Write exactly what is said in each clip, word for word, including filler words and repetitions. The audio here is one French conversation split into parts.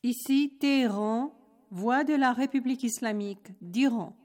Ici Téhéran, voix de la République islamique d'Iran.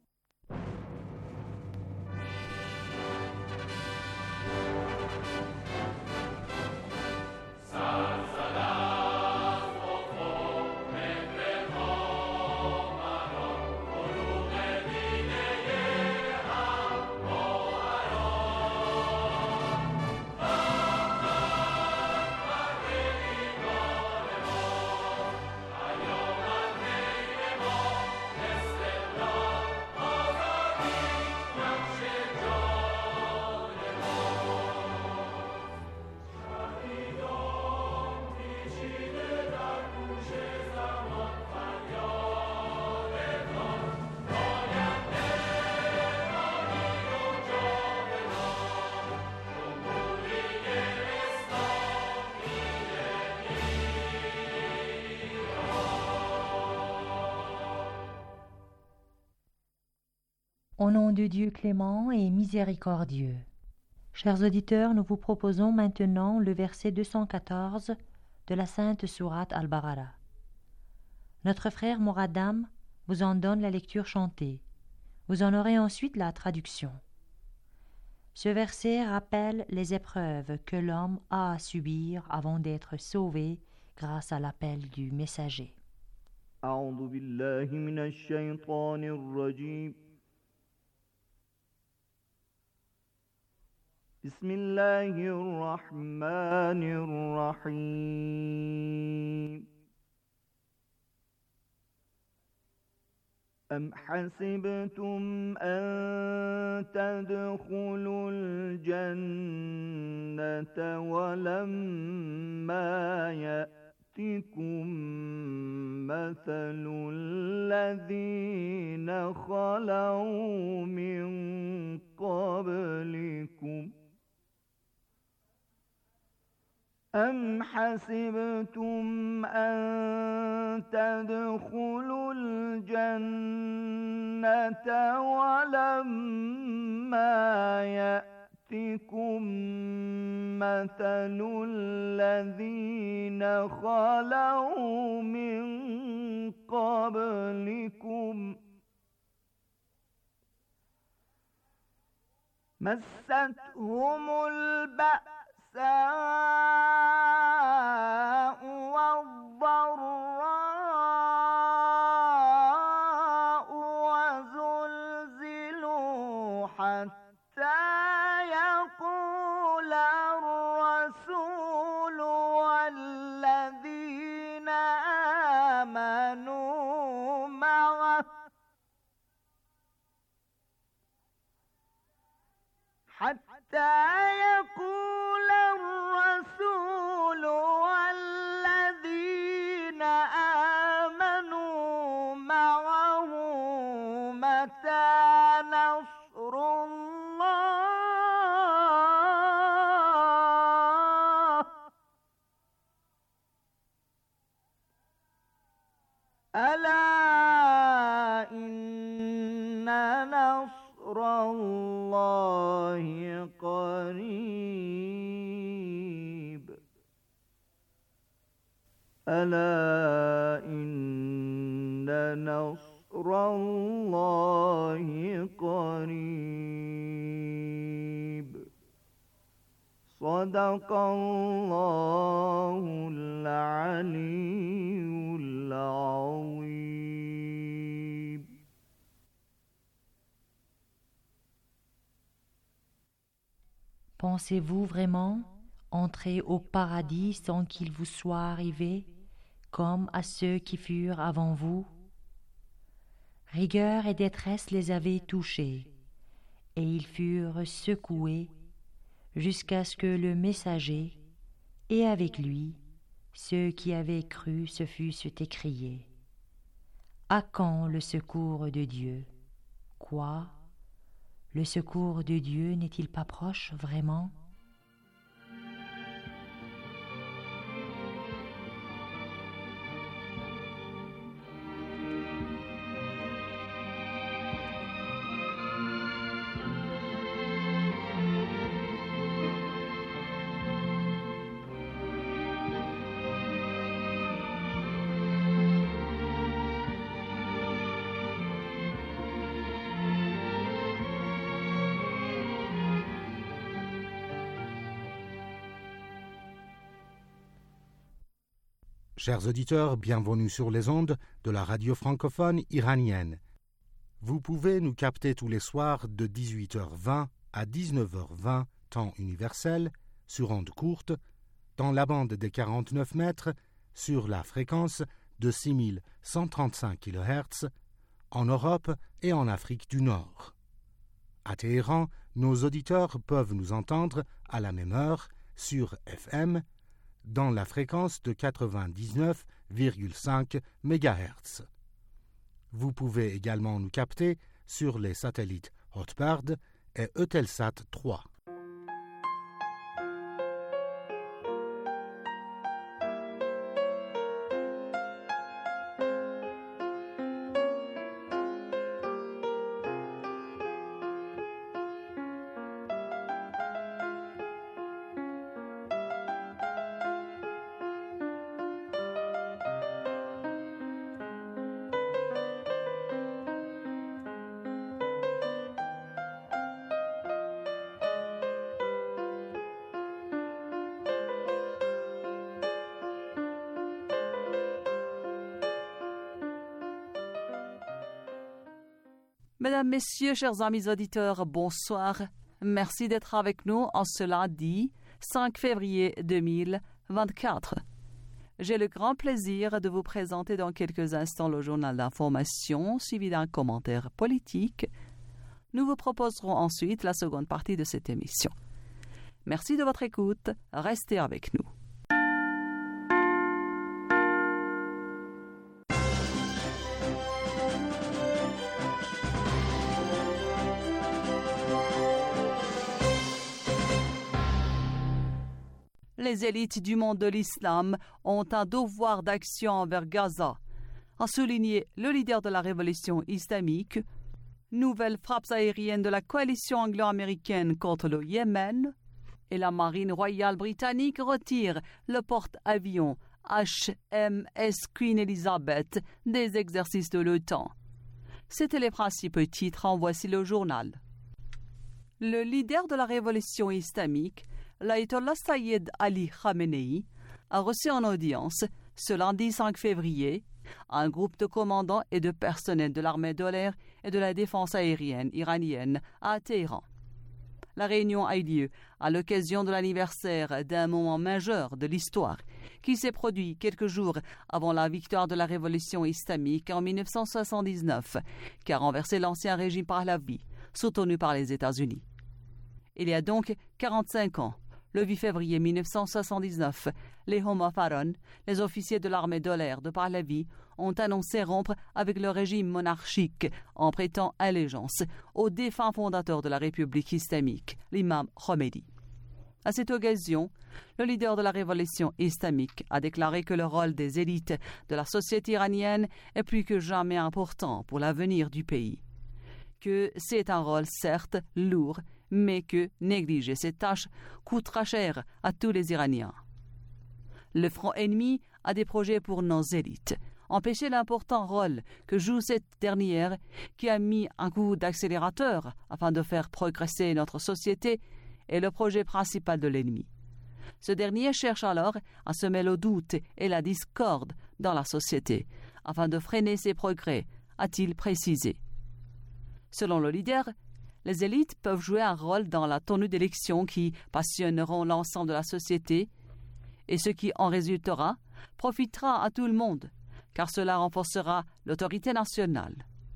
Au nom de Dieu clément et miséricordieux. Chers auditeurs, nous vous proposons maintenant le verset deux cent quatorze de la sainte sourate Al-Baqara. Notre frère Moradam vous en donne la lecture chantée. Vous en aurez ensuite la traduction. Ce verset rappelle les épreuves que l'homme a à subir avant d'être sauvé grâce à l'appel du messager. أعوذ بالله من الشيطان الرجيم بسم الله الرحمن الرحيم أم حسبتم أن تدخلوا الجنة ولما يأتكم مثل الذين خلوا من قبلكم أم حسبتم أن تدخلوا الجنة ولما يأتكم مثل الذين خلوا من قبلكم مستهم البأساء والضراء وزلزلوا حتى يقول الرسول والذين آمنوا معه حتى يقول الرسول والذين آمنوا معه متى نصر الله ألا إن نصر الله قريب ألا إن نصر الله قريب صدق الله العلي العظيم. Pensez-vous vraiment entrer au paradis sans qu'il vous soit arrivé, comme à ceux qui furent avant vous? Rigueur et détresse les avaient touchés, et ils furent secoués jusqu'à ce que le messager, et avec lui, ceux qui avaient cru se fussent écriés. À quand le secours de Dieu? Quoi? Le secours de Dieu n'est-il pas proche vraiment? Chers auditeurs, bienvenue sur les ondes de la radio francophone iranienne. Vous pouvez nous capter tous les soirs de dix-huit heures vingt à dix-neuf heures vingt, temps universel, sur ondes courtes, dans la bande des quarante-neuf mètres, sur la fréquence de six mille cent trente-cinq kilohertz, en Europe et en Afrique du Nord. À Téhéran, nos auditeurs peuvent nous entendre à la même heure sur F M, dans la fréquence de quatre-vingt-dix-neuf virgule cinq mégahertz. Vous pouvez également nous capter sur les satellites Hotbird et Eutelsat trois. Mesdames, Messieurs, chers amis auditeurs, bonsoir. Merci d'être avec nous en ce lundi cinq février deux mille vingt-quatre. J'ai le grand plaisir de vous présenter dans quelques instants le journal d'information suivi d'un commentaire politique. Nous vous proposerons ensuite la seconde partie de cette émission. Merci de votre écoute. Restez avec nous. Les élites du monde de l'islam ont un devoir d'action envers Gaza, a souligné le leader de la révolution islamique. Nouvelles frappes aériennes de la coalition anglo-américaine contre le Yémen et la marine royale britannique retire le porte-avions H M S Queen Elizabeth des exercices de l'OTAN. C'étaient les principaux titres, en voici le journal. Le leader de la révolution islamique, l'ayatollah Sayyid Ali Khamenei, a reçu en audience, ce lundi cinq février, un groupe de commandants et de personnel de l'armée de l'air et de la défense aérienne iranienne à Téhéran. La réunion a eu lieu à l'occasion de l'anniversaire d'un moment majeur de l'histoire qui s'est produit quelques jours avant la victoire de la révolution islamique en mille neuf cent soixante-dix-neuf, qui a renversé l'ancien régime Pahlavi, soutenu par les États-Unis. Il y a donc quarante-cinq ans, le huit février mille neuf cent soixante-dix-neuf, les Homa Faron, les officiers de l'armée de l'air de Pahlavi, ont annoncé rompre avec le régime monarchique en prêtant allégeance au défunt fondateur de la République islamique, l'imam Khomeini. À cette occasion, le leader de la révolution islamique a déclaré que le rôle des élites de la société iranienne est plus que jamais important pour l'avenir du pays. Que c'est un rôle certes lourd, mais que négliger cette tâche coûtera cher à tous les Iraniens. Le front ennemi a des projets pour nos élites. Empêcher l'important rôle que joue cette dernière qui a mis un coup d'accélérateur afin de faire progresser notre société est le projet principal de l'ennemi. Ce dernier cherche alors à semer le doute et la discorde dans la société afin de freiner ses progrès, a-t-il précisé. Selon le leader, les élites peuvent jouer un rôle dans la tenue d'élections qui passionneront l'ensemble de la société et ce qui en résultera profitera à tout le monde, car cela renforcera l'autorité nationale.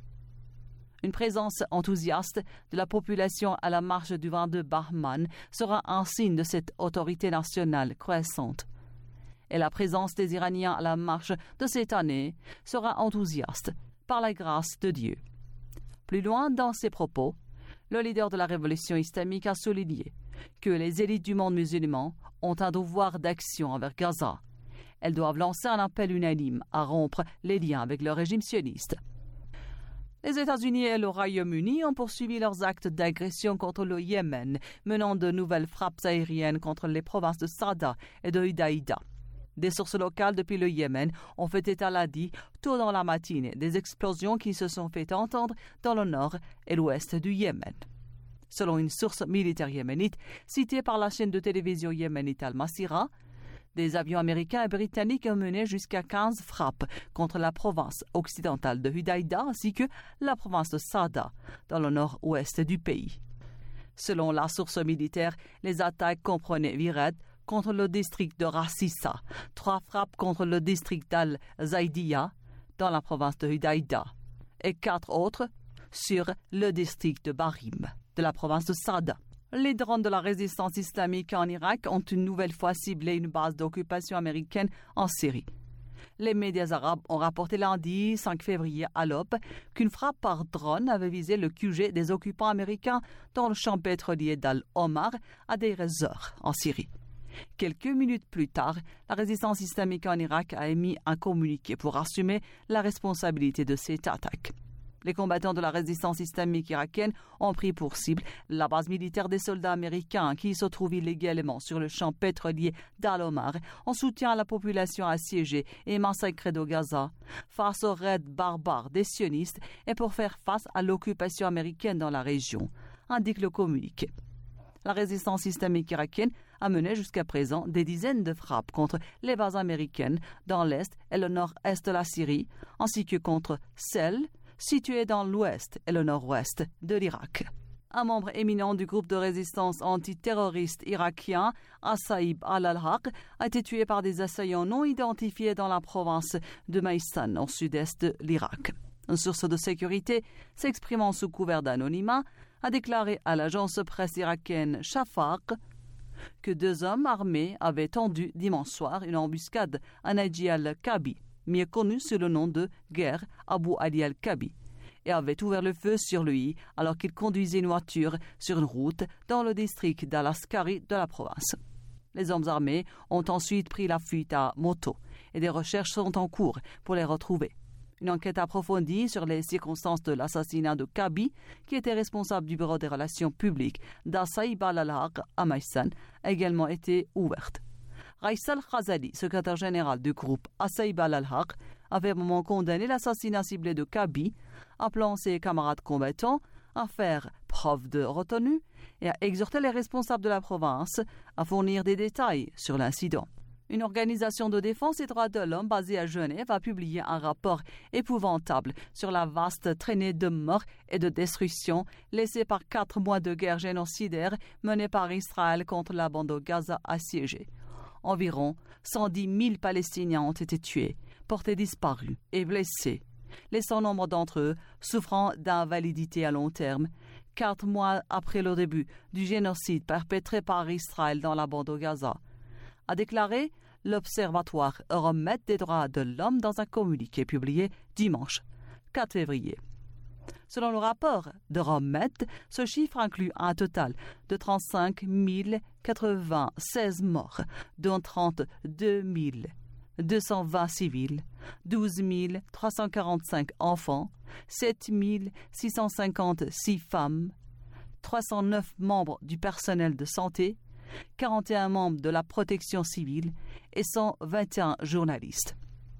Une présence enthousiaste de la population à la marche du vingt-deux Bahman sera un signe de cette autorité nationale croissante. Et la présence des Iraniens à la marche de cette année sera enthousiaste par la grâce de Dieu. Plus loin dans ses propos, le leader de la révolution islamique a souligné que les élites du monde musulman ont un devoir d'action envers Gaza. Elles doivent lancer un appel unanime à rompre les liens avec le régime sioniste. Les États-Unis et le Royaume-Uni ont poursuivi leurs actes d'agression contre le Yémen, menant de nouvelles frappes aériennes contre les provinces de Sada et de Hudaïda. Des sources locales depuis le Yémen ont fait état lundi, tôt dans la matinée, des explosions qui se sont fait entendre dans le nord et l'ouest du Yémen. Selon une source militaire yéménite citée par la chaîne de télévision yéménite Al-Masira, Des avions américains et britanniques ont mené jusqu'à quinze frappes contre la province occidentale de Hudaïda ainsi que la province de Sada, dans le nord-ouest du pays. Selon la source militaire, les attaques comprenaient Viret contre le district de Rassissa, trois frappes contre le district d'Al-Zaïdiya dans la province de Hudaïda et quatre autres sur le district de Barim de la province de Sada. Les drones de la résistance islamique en Irak ont une nouvelle fois ciblé une base d'occupation américaine en Syrie. Les médias arabes ont rapporté lundi cinq février à l'aube qu'une frappe par drone avait visé le Q G des occupants américains dans le champ pétrolier d'Al-Omar à Deir ez-Zor en Syrie. Quelques minutes plus tard, la résistance islamique en Irak a émis un communiqué pour assumer la responsabilité de cette attaque. Les combattants de la résistance islamique irakienne ont pris pour cible la base militaire des soldats américains qui se trouve illégalement sur le champ pétrolier d'Al-Omar en soutien à la population assiégée et massacrée de Gaza face aux raids barbares des sionistes et pour faire face à l'occupation américaine dans la région, indique le communiqué. La résistance islamique irakienne a mené jusqu'à présent des dizaines de frappes contre les bases américaines dans l'est et le nord-est de la Syrie, ainsi que contre celles situées dans l'ouest et le nord-ouest de l'Irak. Un membre éminent du groupe de résistance antiterroriste irakien, Assaïb al-Haq, a été tué par des assaillants non identifiés dans la province de Maïsan, au sud-est de l'Irak. Une source de sécurité, s'exprimant sous couvert d'anonymat, a déclaré à l'agence presse irakienne Shafaq que deux hommes armés avaient tendu dimanche soir une embuscade à Naji al-Kabi, mieux connu sous le nom de guerre Abu Ali al-Kabi, et avaient ouvert le feu sur lui alors qu'il conduisait une voiture sur une route dans le district d'Al-Askari de la province. Les hommes armés ont ensuite pris la fuite à moto et des recherches sont en cours pour les retrouver. Une enquête approfondie sur les circonstances de l'assassinat de Kabi, qui était responsable du bureau des relations publiques d'Assaïb al-Haq à Maïsan, a également été ouverte. Raïsal Khazali, secrétaire général du groupe Assaïb al-Haq, a fermement condamné l'assassinat ciblé de Kabi, appelant ses camarades combattants à faire preuve de retenue et à exhorter les responsables de la province à fournir des détails sur l'incident. Une organisation de défense des droits de l'homme basée à Genève a publié un rapport épouvantable sur la vaste traînée de morts et de destruction laissée par quatre mois de guerre génocidaire menée par Israël contre la bande de Gaza assiégée. Environ cent dix mille Palestiniens ont été tués, portés disparus et blessés, laissant nombre d'entre eux souffrant d'invalidité à long terme, quatre mois après le début du génocide perpétré par Israël dans la bande de Gaza, a déclaré l'Observatoire Euromed des droits de l'homme dans un communiqué publié dimanche quatre février. Selon le rapport d'Euromed, ce chiffre inclut un total de trente-cinq mille quatre-vingt-seize morts, dont trente-deux mille deux cent vingt civils, douze mille trois cent quarante-cinq enfants, sept mille six cent cinquante-six femmes, trois cent neuf membres du personnel de santé, quarante et un membres de la protection civile et cent vingt et un journalistes.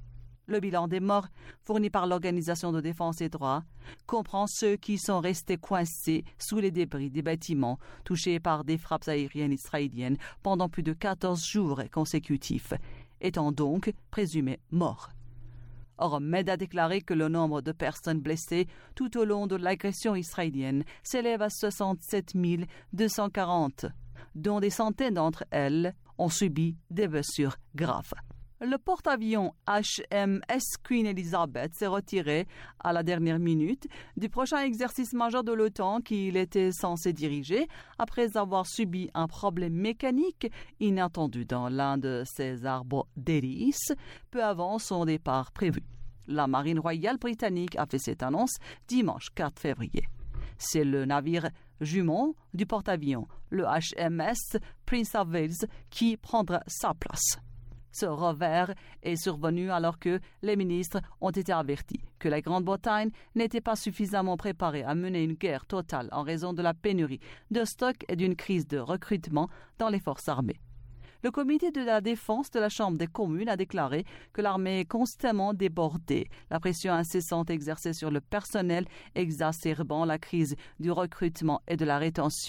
Le bilan des morts fourni par l'Organisation de défense des droits comprend ceux qui sont restés coincés sous les débris des bâtiments touchés par des frappes aériennes israéliennes pendant plus de quatorze jours consécutifs, étant donc présumés morts. Euromed a déclaré que le nombre de personnes blessées tout au long de l'agression israélienne s'élève à soixante-sept mille deux cent quarante, dont des centaines d'entre elles ont subi des blessures graves. Le porte-avions H M S Queen Elizabeth s'est retiré à la dernière minute du prochain exercice majeur de l'OTAN qu'il était censé diriger après avoir subi un problème mécanique inattendu dans l'un de ses arbres d'hélice peu avant son départ prévu. La Marine royale britannique a fait cette annonce dimanche quatre février. C'est le navire jumeau du porte-avions, le H M S Prince of Wales, qui prendra sa place. Ce revers est survenu alors que les ministres ont été avertis que la Grande-Bretagne n'était pas suffisamment préparée à mener une guerre totale en raison de la pénurie de stock et d'une crise de recrutement dans les forces armées. Le comité de la défense de la Chambre des communes a déclaré que l'armée est constamment débordée, la pression incessante exercée sur le personnel exacerbant la crise du recrutement et de la rétention,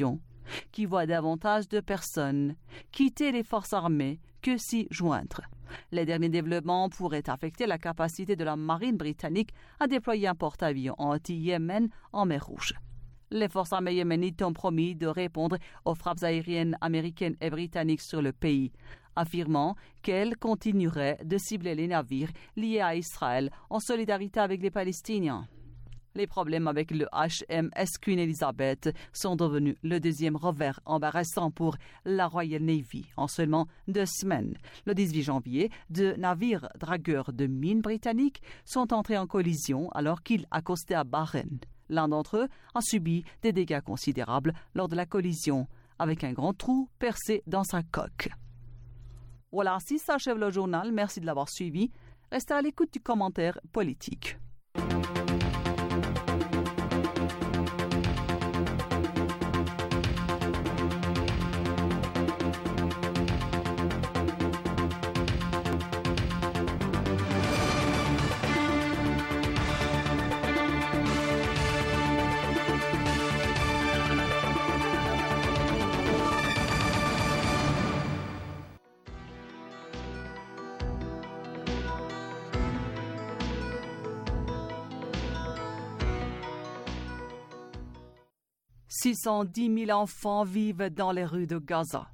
qui voit davantage de personnes quitter les forces armées que s'y joindre. Les derniers développements pourraient affecter la capacité de la marine britannique à déployer un porte-avions anti-Yémen en mer Rouge. Les forces armées yéménites ont promis de répondre aux frappes aériennes américaines et britanniques sur le pays, affirmant qu'elles continueraient de cibler les navires liés à Israël en solidarité avec les Palestiniens. Les problèmes avec le H M S Queen Elizabeth sont devenus le deuxième revers embarrassant pour la Royal Navy en seulement deux semaines. Le dix-huit janvier, deux navires dragueurs de mines britanniques sont entrés en collision alors qu'ils accostaient à Bahreïn. L'un d'entre eux a subi des dégâts considérables lors de la collision, avec un grand trou percé dans sa coque. Voilà, ainsi s'achève le journal. Merci de l'avoir suivi. Restez à l'écoute du commentaire politique. six cent dix mille enfants vivent dans les rues de Gaza.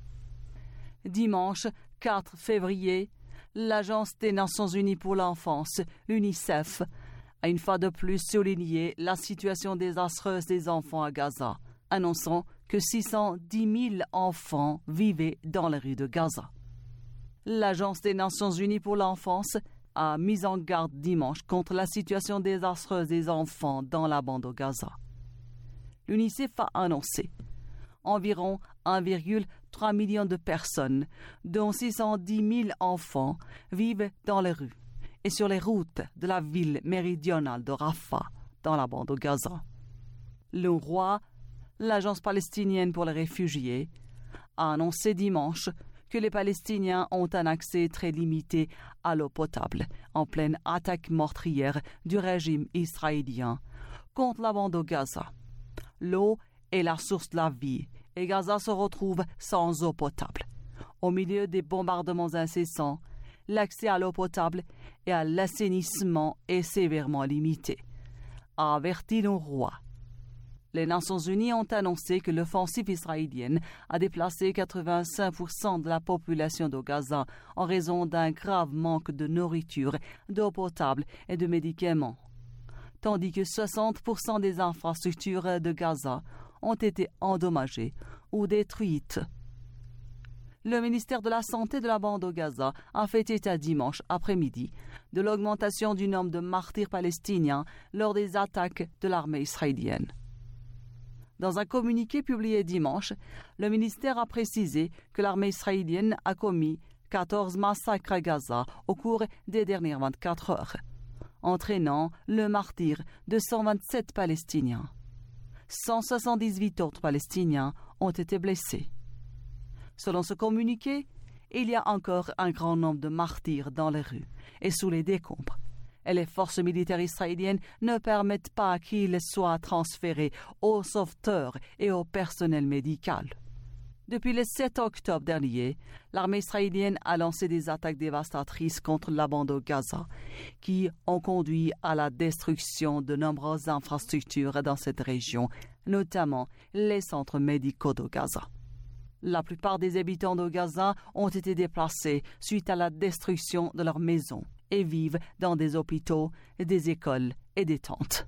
Dimanche quatre février, l'Agence des Nations Unies pour l'enfance, l'UNICEF, a une fois de plus souligné la situation désastreuse des enfants à Gaza, annonçant que six cent dix mille enfants vivaient dans les rues de Gaza. L'Agence des Nations Unies pour l'enfance a mis en garde dimanche contre la situation désastreuse des enfants dans la bande de Gaza. L'UNICEF a annoncé environ un virgule trois million de personnes, dont six cent dix mille enfants, vivent dans les rues et sur les routes de la ville méridionale de Rafah, dans la bande de Gaza. L'UNRWA, l'Agence palestinienne pour les réfugiés, a annoncé dimanche que les Palestiniens ont un accès très limité à l'eau potable en pleine attaque meurtrière du régime israélien contre la bande de Gaza. L'eau est la source de la vie et Gaza se retrouve sans eau potable. Au milieu des bombardements incessants, l'accès à l'eau potable et à l'assainissement est sévèrement limité, a averti l'UNRWA. Les Nations Unies ont annoncé que l'offensive israélienne a déplacé quatre-vingt-cinq pour cent de la population de Gaza en raison d'un grave manque de nourriture, d'eau potable et de médicaments, tandis que soixante pour cent des infrastructures de Gaza ont été endommagées ou détruites. Le ministère de la Santé de la bande de Gaza a fait état dimanche après-midi de l'augmentation du nombre de martyrs palestiniens lors des attaques de l'armée israélienne. Dans un communiqué publié dimanche, le ministère a précisé que l'armée israélienne a commis quatorze massacres à Gaza au cours des dernières vingt-quatre heures, entraînant le martyre de cent vingt-sept Palestiniens. cent soixante-dix-huit autres Palestiniens ont été blessés. Selon ce communiqué, il y a encore un grand nombre de martyrs dans les rues et sous les décombres, et les forces militaires israéliennes ne permettent pas qu'ils soient transférés aux sauveteurs et au personnel médical. Depuis le sept octobre dernier, l'armée israélienne a lancé des attaques dévastatrices contre la bande de Gaza, qui ont conduit à la destruction de nombreuses infrastructures dans cette région, notamment les centres médicaux de Gaza. La plupart des habitants de Gaza ont été déplacés suite à la destruction de leurs maisons et vivent dans des hôpitaux, des écoles et des tentes.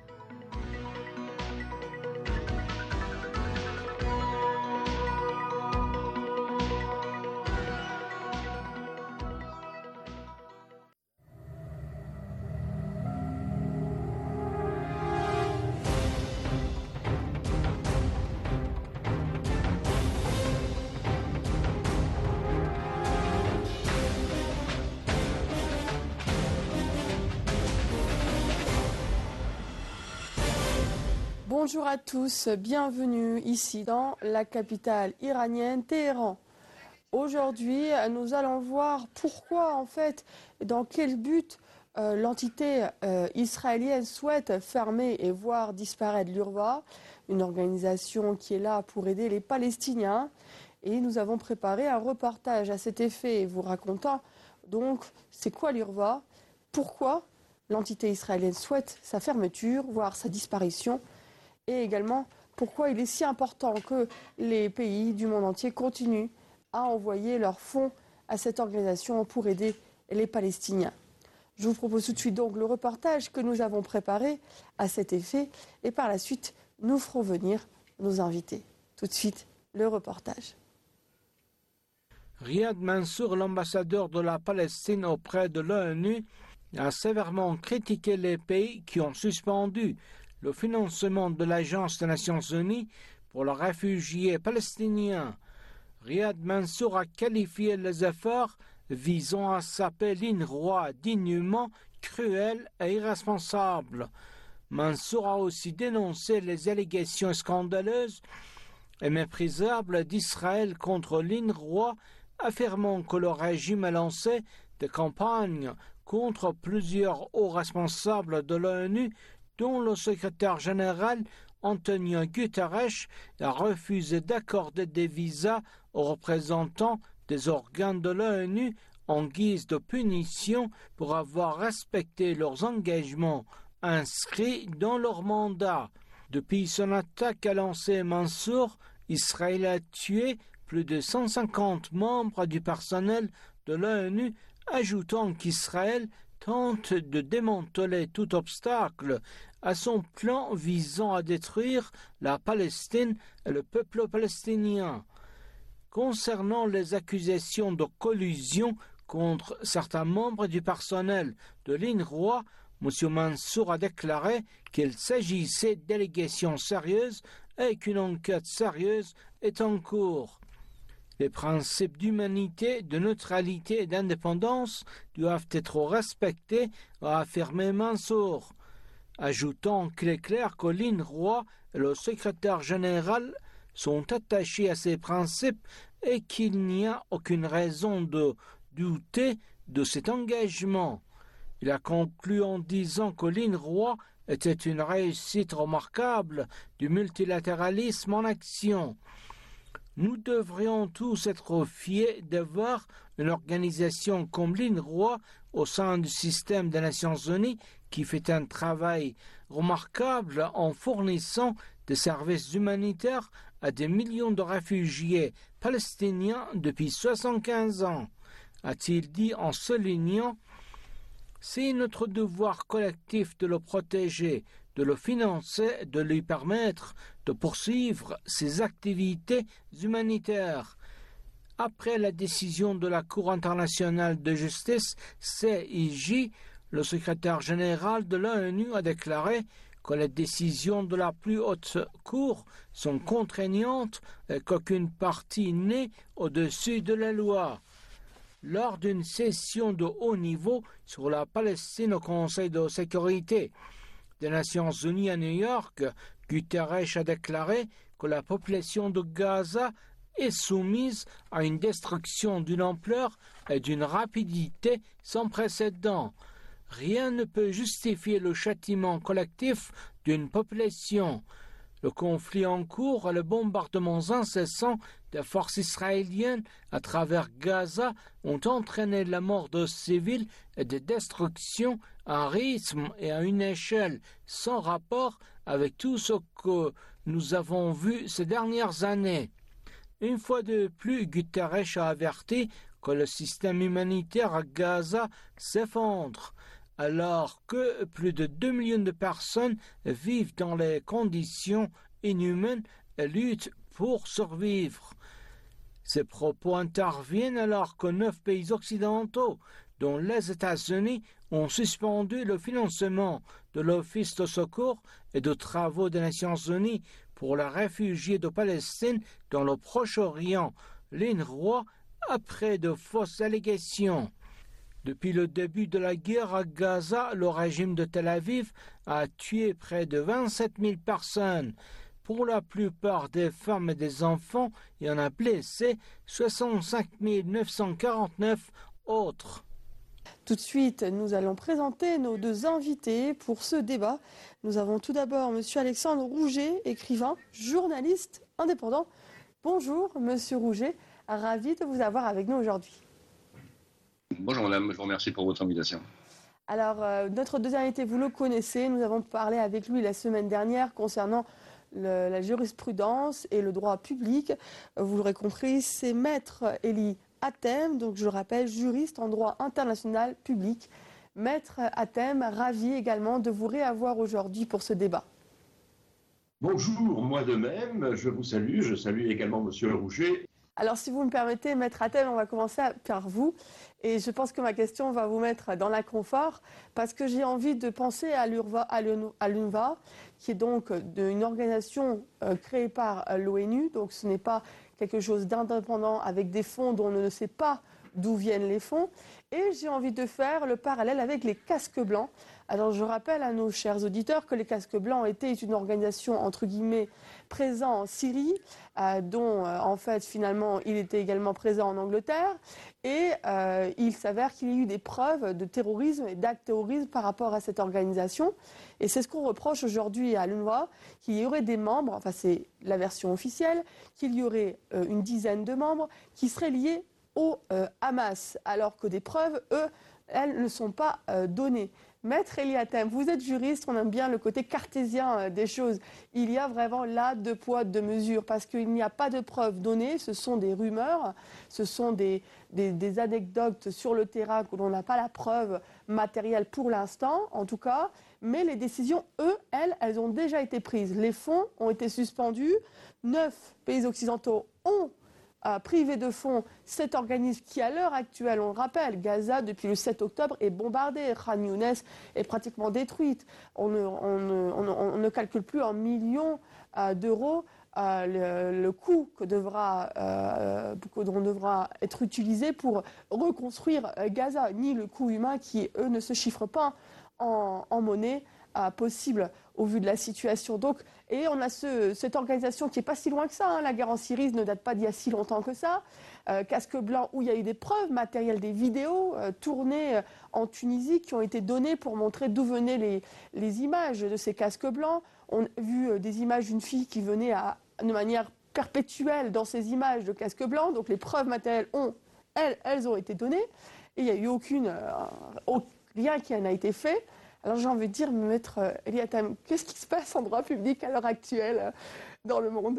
Bonjour à tous, bienvenue ici dans la capitale iranienne, Téhéran. Aujourd'hui, nous allons voir pourquoi, en fait, dans quel but euh, l'entité euh, israélienne souhaite fermer et voir disparaître l'UNRWA, une organisation qui est là pour aider les Palestiniens. Et nous avons préparé un reportage à cet effet, vous racontant donc c'est quoi l'UNRWA, pourquoi l'entité israélienne souhaite sa fermeture, voire sa disparition, et également pourquoi il est si important que les pays du monde entier continuent à envoyer leurs fonds à cette organisation pour aider les Palestiniens. Je vous propose tout de suite donc le reportage que nous avons préparé à cet effet, et par la suite, nous ferons venir nos invités. Tout de suite, le reportage. Riyad Mansour, l'ambassadeur de la Palestine auprès de l'ONU, a sévèrement critiqué les pays qui ont suspendu le financement de l'Agence des Nations Unies pour les réfugiés palestiniens. Riyad Mansour a qualifié les efforts visant à saper l'UNRWA d'inhumains, cruels et irresponsables. Mansour a aussi dénoncé les allégations scandaleuses et méprisables d'Israël contre l'UNRWA, affirmant que le régime a lancé des campagnes contre plusieurs hauts responsables de l'ONU, dont le secrétaire général Antonio Guterres a refusé d'accorder des visas aux représentants des organes de l'ONU en guise de punition pour avoir respecté leurs engagements inscrits dans leur mandat. Depuis son attaque à lancé Mansour, Israël a tué plus de cent cinquante membres du personnel de l'ONU, ajoutant qu'Israël tente de démanteler tout obstacle à son plan visant à détruire la Palestine et le peuple palestinien. Concernant les accusations de collusion contre certains membres du personnel de l'UNRWA, M. Mansour a déclaré qu'il s'agissait d'allégations sérieuses et qu'une enquête sérieuse est en cours. Les principes d'humanité, de neutralité et d'indépendance doivent être respectés, a affirmé Mansour, ajoutant qu'il est clair que l'UNRWA et le secrétaire général sont attachés à ces principes et qu'il n'y a aucune raison de douter de cet engagement. Il a conclu en disant que l'UNRWA était une réussite remarquable du multilatéralisme en action. Nous devrions tous être fiers d'avoir une organisation comme l'UNRWA au sein du système des Nations Unies qui fait un travail remarquable en fournissant des services humanitaires à des millions de réfugiés palestiniens depuis soixante-quinze ans, a-t-il dit en soulignant « C'est notre devoir collectif de le protéger, de le financer, de lui permettre de poursuivre ses activités humanitaires. » Après la décision de la Cour internationale de justice, C I J, le secrétaire général de l'ONU a déclaré que les décisions de la plus haute cour sont contraignantes et qu'aucune partie n'est au-dessus de la loi. Lors d'une session de haut niveau sur la Palestine au Conseil de sécurité des Nations Unies à New York, Guterres a déclaré que la population de Gaza est soumise à une destruction d'une ampleur et d'une rapidité sans précédent. Rien ne peut justifier le châtiment collectif d'une population. Le conflit en cours et les bombardements incessants des forces israéliennes à travers Gaza ont entraîné la mort de civils et des destructions à un rythme et à une échelle sans rapport avec tout ce que nous avons vu ces dernières années. Une fois de plus, Guterres a averti que le système humanitaire à Gaza s'effondre, alors que plus de deux millions de personnes vivent dans les conditions inhumaines et luttent pour survivre. Ces propos interviennent alors que neuf pays occidentaux, dont les États-Unis, ont suspendu le financement de l'Office de secours et de travaux des Nations Unies pour les réfugiés de Palestine dans le Proche-Orient, l'UNRWA, après de fausses allégations. Depuis le début de la guerre à Gaza, le régime de Tel Aviv a tué près de vingt-sept mille personnes. Pour la plupart des femmes et des enfants, et en a blessé soixante-cinq mille neuf cent quarante-neuf autres. Tout de suite, nous allons présenter nos deux invités pour ce débat. Nous avons tout d'abord M. Alexandre Rouget, écrivain, journaliste indépendant. Bonjour M. Rouget, ravi de vous avoir avec nous aujourd'hui. Bonjour madame, je vous remercie pour votre invitation. Alors, euh, notre deuxième invité, vous le connaissez, nous avons parlé avec lui la semaine dernière concernant le, la jurisprudence et le droit public. Vous l'aurez compris, c'est Maître Elie Hatem, donc je le rappelle, juriste en droit international public. Maître Hatem, ravi également de vous réavoir aujourd'hui pour ce débat. Bonjour, moi de même, je vous salue, je salue également Monsieur Rouget. Alors, si vous me permettez, Maître Hatem, on va commencer par vous. Et je pense que ma question va vous mettre dans l'inconfort parce que j'ai envie de penser à l'UNRWA, qui est donc une organisation créée par l'ONU. Donc, ce n'est pas quelque chose d'indépendant avec des fonds dont on ne sait pas d'où viennent les fonds. Et j'ai envie de faire le parallèle avec les casques blancs. Alors, je rappelle à nos chers auditeurs que les casques blancs étaient une organisation, entre guillemets, présente en Syrie, euh, dont, euh, en fait, finalement, il était également présent en Angleterre. Et euh, il s'avère qu'il y a eu des preuves de terrorisme et d'actes terroristes par rapport à cette organisation. Et c'est ce qu'on reproche aujourd'hui à l'UNRWA, qu'il y aurait des membres, enfin, c'est la version officielle, qu'il y aurait euh, une dizaine de membres qui seraient liés au euh, Hamas, alors que des preuves, eux, elles ne sont pas euh, données. Maître Elie Hatem, vous êtes juriste, on aime bien le côté cartésien des choses. Il y a vraiment là deux poids, deux mesures, parce qu'il n'y a pas de preuves données, ce sont des rumeurs, ce sont des, des, des anecdotes sur le terrain où l'on n'a pas la preuve matérielle pour l'instant, en tout cas, mais les décisions, eux, elles, elles ont déjà été prises. Les fonds ont été suspendus, neuf pays occidentaux ont à privé de fonds cet organisme qui, à l'heure actuelle, on le rappelle, Gaza, depuis le sept octobre, est bombardé. Khan Younes est pratiquement détruite. On ne, on ne, on ne, on ne calcule plus en millions euh, d'euros euh, le, le coût que devra, euh, que dont devra être utilisé pour reconstruire Gaza, ni le coût humain qui, eux, ne se chiffrent pas en, en monnaie euh, possible au vu de la situation. Donc, et on a ce, cette organisation qui n'est pas si loin que ça. Hein. La guerre en Syrie ne date pas d'il y a si longtemps que ça. Euh, Casque blanc, où il y a eu des preuves matérielles, des vidéos euh, tournées euh, en Tunisie qui ont été données pour montrer d'où venaient les, les images de ces casques blancs. On a vu euh, des images d'une fille qui venait à, de manière perpétuelle dans ces images de casque blanc. Donc les preuves matérielles ont, elles, elles ont été données. Et il n'y a eu aucune, euh, rien qui en a été fait. Alors j'ai envie de dire, Maître Elie Hatem, qu'est-ce qui se passe en droit public à l'heure actuelle dans le monde ?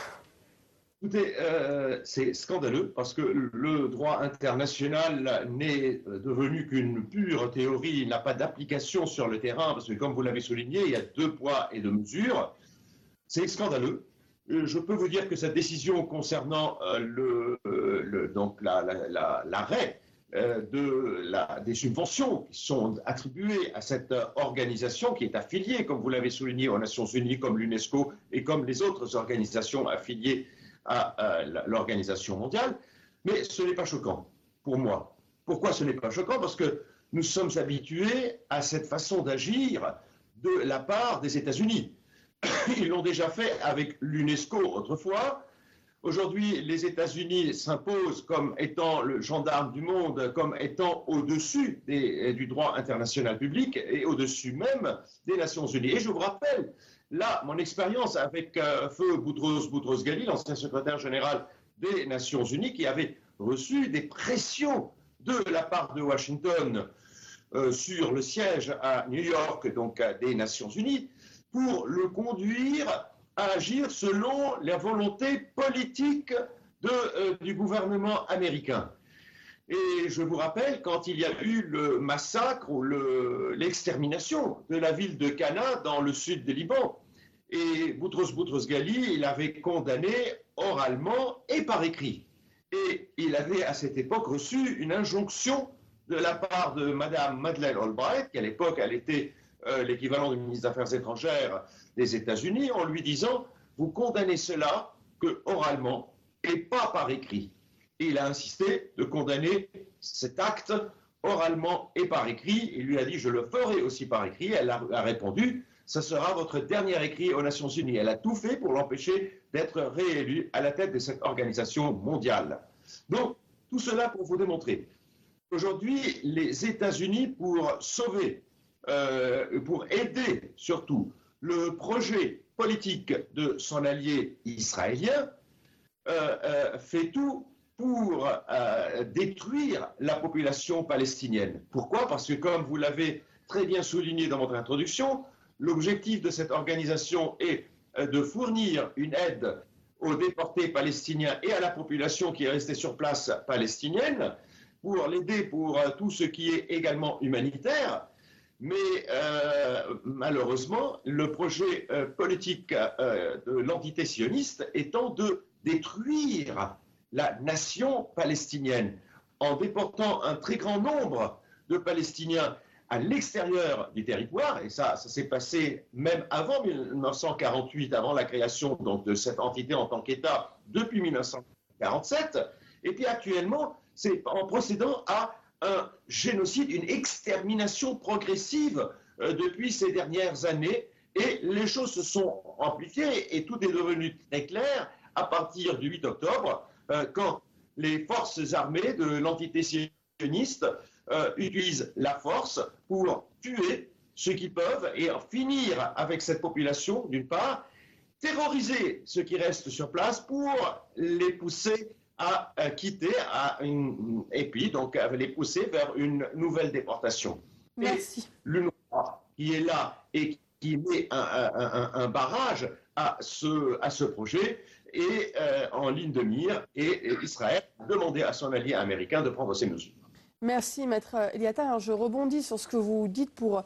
Écoutez, euh, c'est scandaleux parce que le droit international n'est devenu qu'une pure théorie, il n'a pas d'application sur le terrain, parce que comme vous l'avez souligné, il y a deux poids et deux mesures. C'est scandaleux. Je peux vous dire que cette décision concernant euh, le, euh, le, donc la, la, la, l'arrêt euh, de la, des subventions qui sont attribuées à cette organisation qui est affiliée, comme vous l'avez souligné, aux Nations Unies, comme l'UNESCO et comme les autres organisations affiliées à, à l'Organisation mondiale, mais ce n'est pas choquant pour moi. Pourquoi ce n'est pas choquant ? Parce que nous sommes habitués à cette façon d'agir de la part des États-Unis. Ils l'ont déjà fait avec l'UNESCO autrefois. Aujourd'hui, les États-Unis s'imposent comme étant le gendarme du monde, comme étant au-dessus des, du droit international public et au-dessus même des Nations Unies. Et je vous rappelle, là, mon expérience avec euh, Feu Boutros Boutros-Ghali, l'ancien secrétaire général des Nations Unies, qui avait reçu des pressions de la part de Washington euh, sur le siège à New York, donc euh, des Nations Unies, pour le conduire à agir selon la volonté politique de, euh, du gouvernement américain. Et je vous rappelle, quand il y a eu le massacre ou le, l'extermination de la ville de Cana dans le sud du Liban, et Boutros Boutros-Ghali, il avait condamné oralement et par écrit. Et il avait à cette époque reçu une injonction de la part de Madame Madeleine Albright, qui à l'époque elle était euh, l'équivalent du ministre des Affaires étrangères des États-Unis, en lui disant « Vous condamnez cela que oralement et pas par écrit ». Et il a insisté de condamner cet acte oralement et par écrit. Il lui a dit « Je le ferai aussi par écrit ». Elle a, a répondu « Ce sera votre dernier écrit aux Nations Unies ». Elle a tout fait pour l'empêcher d'être réélue à la tête de cette organisation mondiale. Donc, tout cela pour vous démontrer Aujourd'hui, les États-Unis, pour sauver, euh, pour aider surtout le projet politique de son allié israélien, euh, euh, fait tout pour euh, détruire la population palestinienne. Pourquoi? Parce que, comme vous l'avez très bien souligné dans votre introduction, l'objectif de cette organisation est euh, de fournir une aide aux déportés palestiniens et à la population qui est restée sur place palestinienne, pour l'aider pour euh, tout ce qui est également humanitaire. Mais euh, malheureusement, le projet euh, politique euh, de l'entité sioniste étant de détruire la nation palestinienne en déportant un très grand nombre de Palestiniens à l'extérieur du territoire, et ça, ça s'est passé même avant mille neuf cent quarante-huit, avant la création donc, de cette entité en tant qu'État depuis mille neuf cent quarante-sept, et puis actuellement, c'est en procédant à un génocide, une extermination progressive euh, depuis ces dernières années, et les choses se sont amplifiées, et tout est devenu très clair à partir du huit octobre, euh, quand les forces armées de l'entité sioniste euh, utilisent la force pour tuer ceux qui peuvent et en finir avec cette population, d'une part, terroriser ceux qui restent sur place pour les pousser à euh, quitter, à une, et puis donc à les pousser vers une nouvelle déportation. Merci. Et l'UNRWA qui est là et qui met un, un, un, un barrage à ce, à ce projet est euh, en ligne de mire, et, et Israël a demandé à son allié américain de prendre ces mesures. Merci, Maître Eliatar. Alors, je rebondis sur ce que vous dites pour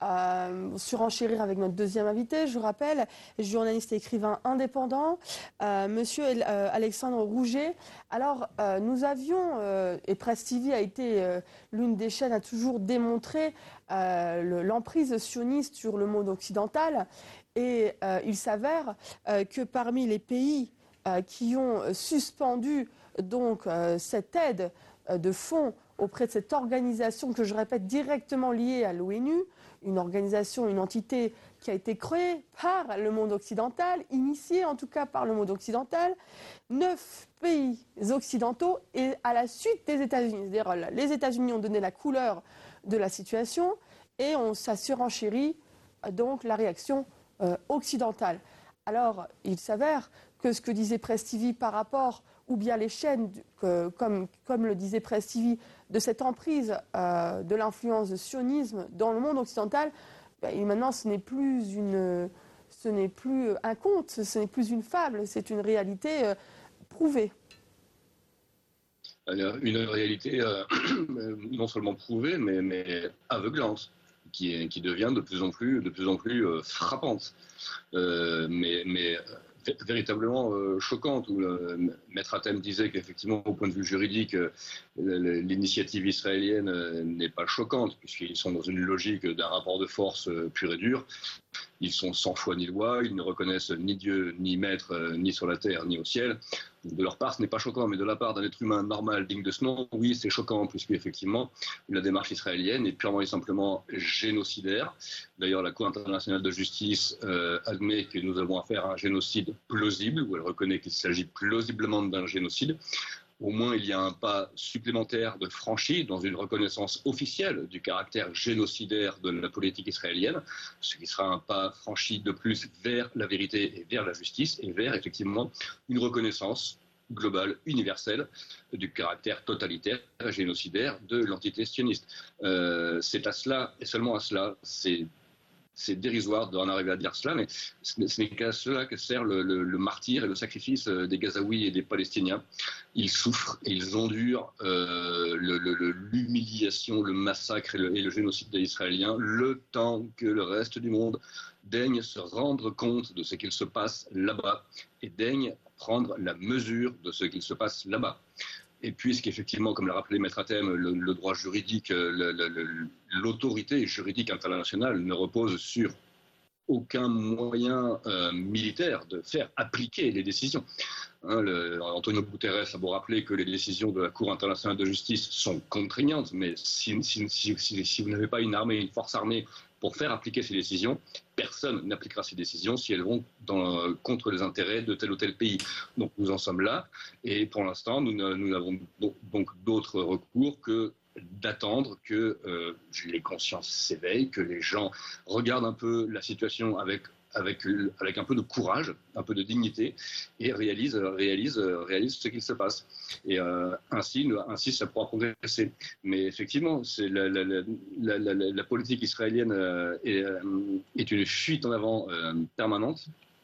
euh, surenchérir avec notre deuxième invité. Je vous rappelle, journaliste et écrivain indépendant, euh, Monsieur euh, Alexandre Rouget. Alors, euh, nous avions, euh, et Presse T V a été euh, l'une des chaînes à toujours démontrer euh, le, l'emprise sioniste sur le monde occidental. Et euh, il s'avère euh, que parmi les pays euh, qui ont suspendu donc euh, cette aide euh, de fonds auprès de cette organisation que je répète directement liée à l'ONU, une organisation, une entité qui a été créée par le monde occidental, initiée en tout cas par le monde occidental, neuf pays occidentaux et à la suite des États-Unis. C'est-à-dire les États-Unis ont donné la couleur de la situation et on ça surenchérit donc la réaction euh, occidentale. Alors il s'avère que ce que disait Presse T V par rapport, ou bien les chaînes, que, comme, comme le disait Presse T V, de cette emprise euh, de l'influence du sionisme dans le monde occidental, ben, et maintenant ce n'est plus une, ce n'est plus un conte, ce n'est plus une fable, c'est une réalité euh, prouvée. Une réalité euh, non seulement prouvée, mais, mais aveuglante, qui, est, qui devient de plus en plus, de plus en plus euh, frappante. Euh, mais, mais véritablement euh, choquante, où le Maître Hatem disait qu'effectivement, au point de vue juridique, euh, l'initiative israélienne euh, n'est pas choquante, puisqu'ils sont dans une logique d'un rapport de force euh, pur et dur. Ils sont sans foi ni loi, ils ne reconnaissent ni Dieu, ni maître, euh, ni sur la terre, ni au ciel. De leur part, ce n'est pas choquant, mais de la part d'un être humain normal, digne de ce nom, oui, c'est choquant, puisqu'effectivement, la démarche israélienne est purement et simplement génocidaire. D'ailleurs, la Cour internationale de justice euh, admet que nous avons affaire à un génocide plausible, où elle reconnaît qu'il s'agit plausiblement d'un génocide. Au moins, il y a un pas supplémentaire de franchi dans une reconnaissance officielle du caractère génocidaire de la politique israélienne, ce qui sera un pas franchi de plus vers la vérité et vers la justice, et vers effectivement une reconnaissance globale, universelle, du caractère totalitaire et génocidaire de l'entité sioniste. Euh, c'est à cela, et seulement à cela, c'est C'est dérisoire d'en arriver à dire cela, mais ce n'est qu'à cela que sert le, le, le martyre et le sacrifice des Gazaouis et des Palestiniens. Ils souffrent et ils endurent euh, le, le, l'humiliation, le massacre et le, et le génocide des Israéliens, le temps que le reste du monde daigne se rendre compte de ce qu'il se passe là-bas et daigne prendre la mesure de ce qu'il se passe là-bas. Et puisqu'effectivement, comme l'a rappelé Maître Hatem, le, le droit juridique, le, le, le, l'autorité juridique internationale ne repose sur aucun moyen euh, militaire de faire appliquer les décisions. Hein, le, Antonio Guterres a beau rappeler que les décisions de la Cour internationale de justice sont contraignantes, mais si, si, si, si, si vous n'avez pas une armée, une force armée pour faire appliquer ces décisions, personne n'appliquera ces décisions si elles vont dans, contre les intérêts de tel ou tel pays. Donc nous en sommes là, et pour l'instant, nous, nous n'avons donc d'autre recours que d'attendre que euh, les consciences s'éveillent, que les gens regardent un peu la situation avec Avec, avec un peu de courage, un peu de dignité, et réalise, réalise, réalise ce qu'il se passe. Et euh, ainsi, ainsi, ça pourra progresser. Mais effectivement, c'est la, la, la, la, la politique israélienne est, est une fuite en avant euh, permanente.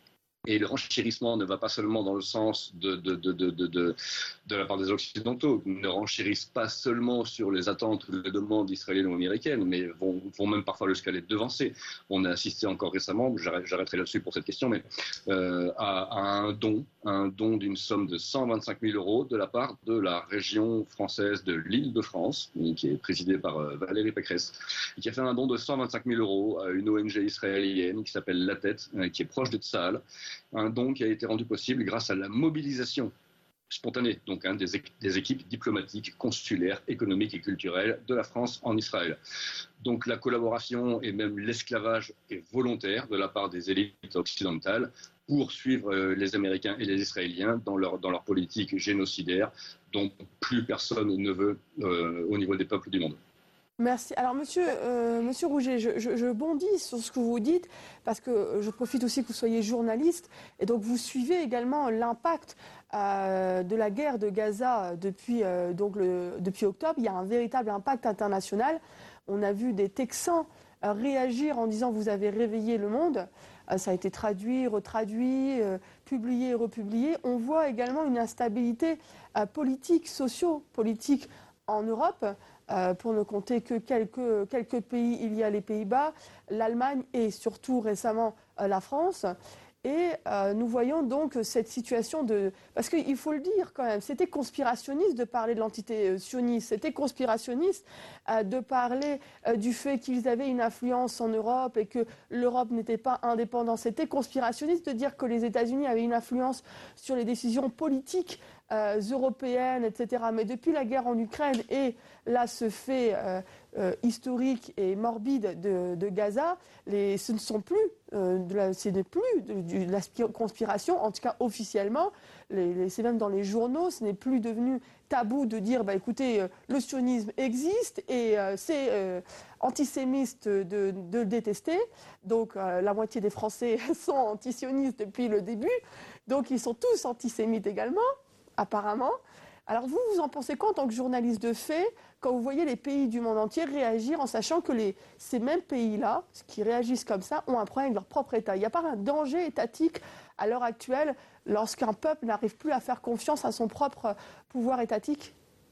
Et le renchérissement ne va pas seulement dans le sens de, de, de, de, de, de, de la part des Occidentaux, ils ne renchérissent pas seulement sur les attentes ou les demandes israéliennes ou américaines, mais vont, vont même parfois jusqu'à les devancer. On a assisté encore récemment, j'arrêterai là-dessus pour cette question, mais euh, à, à un don, un don d'une somme de cent vingt-cinq mille euros de la part de la région française de l'Île-de-France, qui est présidée par euh, Valérie Pécresse, et qui a fait un don de cent vingt-cinq mille euros à une O N G israélienne qui s'appelle La Tête, euh, qui est proche de Tsahal. Un don qui a été rendu possible grâce à la mobilisation spontanée donc, hein, des, des équipes diplomatiques, consulaires, économiques et culturelles de la France en Israël. Donc la collaboration et même l'esclavage est volontaire de la part des élites occidentales pour suivre euh, les Américains et les Israéliens dans leur, dans leur politique génocidaire dont plus personne ne veut euh, au niveau des peuples du monde. Merci. Alors, monsieur, euh, monsieur Rouget, je, je, je bondis sur ce que vous dites parce que je profite aussi que vous soyez journaliste et donc vous suivez également l'impact euh, de la guerre de Gaza depuis, euh, donc le, depuis octobre. Il y a un véritable impact international. On a vu des Texans euh, réagir en disant « vous avez réveillé le monde ». Euh, ça a été traduit, retraduit, euh, publié et republié. On voit également une instabilité euh, politique, socio-politique en Europe. Euh, pour ne compter que quelques, quelques pays, il y a les Pays-Bas, l'Allemagne et surtout récemment euh, la France. Et euh, nous voyons donc cette situation de... Parce qu'il faut le dire quand même, c'était conspirationniste de parler de l'entité sioniste, c'était conspirationniste euh, de parler euh, du fait qu'ils avaient une influence en Europe et que l'Europe n'était pas indépendante. C'était conspirationniste de dire que les États-Unis avaient une influence sur les décisions politiques euh, européennes, et cetera. Mais depuis la guerre en Ukraine et là ce fait euh, euh, historique et morbide de, de Gaza, les, ce ne sont plus, euh, de la, ce n'est plus de, de, de la conspiration, en tout cas officiellement. Les, les, c'est même dans les journaux, ce n'est plus devenu tabou de dire, bah, écoutez, euh, le sionisme existe et euh, c'est euh, antisémite de, de le détester. Donc euh, la moitié des Français sont antisionistes depuis le début, donc ils sont tous antisémites également, apparemment. Alors vous, vous en pensez quoi en tant que journaliste de fait quand vous voyez les pays du monde entier réagir en sachant que les, ces mêmes pays-là, qui réagissent comme ça, ont un problème avec leur propre État? Il n'y a pas un danger étatique à l'heure actuelle lorsqu'un peuple n'arrive plus à faire confiance à son propre pouvoir étatique?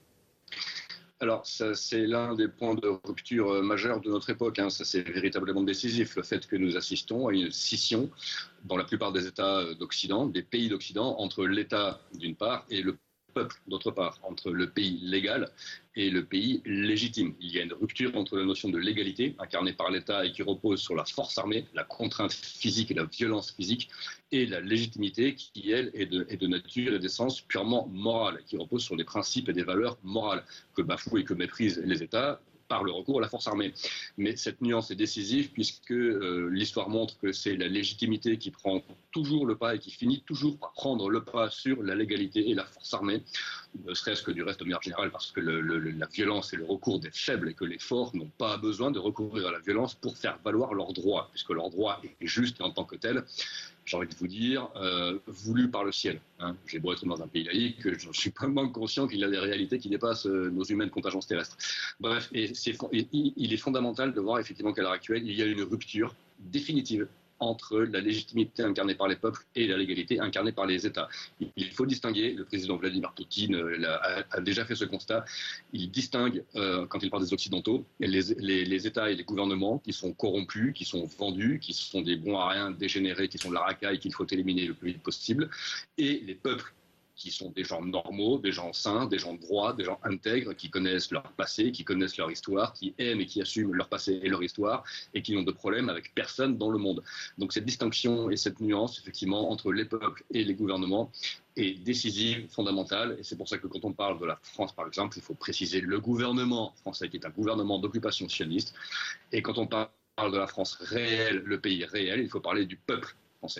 Alors, ça, c'est l'un des points de rupture majeurs de notre époque. Hein. Ça, c'est véritablement décisif. Le fait que nous assistons à une scission dans la plupart des États d'Occident, des pays d'Occident, entre l'État d'une part et le peuple d'autre part, entre le pays légal et le pays légitime. Il y a une rupture entre la notion de légalité, incarnée par l'État et qui repose sur la force armée, la contrainte physique et la violence physique, et la légitimité qui, elle, est de, est de nature et d'essence purement morale, qui repose sur des principes et des valeurs morales que bafouent et que méprisent les États par le recours à la force armée. Mais cette nuance est décisive puisque euh, l'histoire montre que c'est la légitimité qui prend toujours le pas et qui finit toujours par prendre le pas sur la légalité et la force armée, ne serait-ce que du reste de manière générale parce que le, le, la violence est le recours des faibles et que les forts n'ont pas besoin de recourir à la violence pour faire valoir leurs droits, puisque leur droit est juste et en tant que tel, j'ai envie de vous dire, euh, voulu par le ciel. Hein. J'ai beau être dans un pays laïque, je ne suis pas moins conscient qu'il y a des réalités qui dépassent euh, nos humaines contingences terrestres. Bref, et c'est, il, il est fondamental de voir effectivement qu'à l'heure actuelle, il y a une rupture définitive entre la légitimité incarnée par les peuples et la légalité incarnée par les États. Il faut distinguer, le président Vladimir Poutine a, a déjà fait ce constat, il distingue, euh, quand il parle des Occidentaux, les, les, les États et les gouvernements qui sont corrompus, qui sont vendus, qui sont des bons à rien dégénérés, qui sont de la racaille, qu'il faut éliminer le plus vite possible, et les peuples qui sont des gens normaux, des gens sains, des gens droits, des gens intègres, qui connaissent leur passé, qui connaissent leur histoire, qui aiment et qui assument leur passé et leur histoire, et qui n'ont de problème avec personne dans le monde. Donc cette distinction et cette nuance, effectivement, entre les peuples et les gouvernements est décisive, fondamentale, et c'est pour ça que quand on parle de la France, par exemple, il faut préciser le gouvernement français, qui est un gouvernement d'occupation sioniste, et quand on parle de la France réelle, le pays réel, il faut parler du peuple français.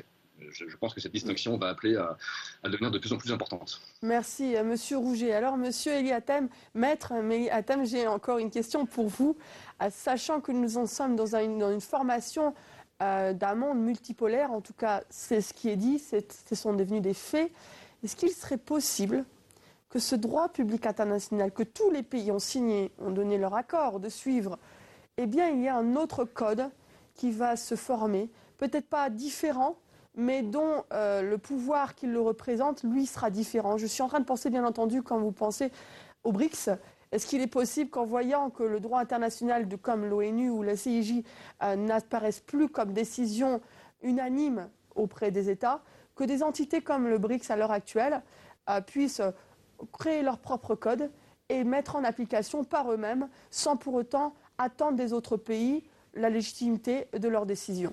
je, je pense que cette distinction va appeler à, à devenir de plus en plus importante. Merci, euh, Monsieur Rouget. Alors, Monsieur Eliatem, Maître Eliatem, j'ai encore une question pour vous. Euh, sachant que nous en sommes dans, un, dans une formation euh, d'un monde multipolaire, en tout cas, c'est ce qui est dit, c'est, ce sont devenus des faits, est-ce qu'il serait possible que ce droit public international que tous les pays ont signé, ont donné leur accord de suivre, eh bien, il y a un autre code qui va se former, peut-être pas différent, mais dont euh, le pouvoir qui le représente, lui, sera différent. Je suis en train de penser, bien entendu, quand vous pensez aux B R I C S, est-ce qu'il est possible qu'en voyant que le droit international, de, comme l'ONU ou la C I J, euh, n'apparaissent plus comme décision unanime auprès des États, que des entités comme le B R I C S à l'heure actuelle euh, puissent créer leur propre code et mettre en application par eux-mêmes, sans pour autant attendre des autres pays la légitimité de leurs décisions?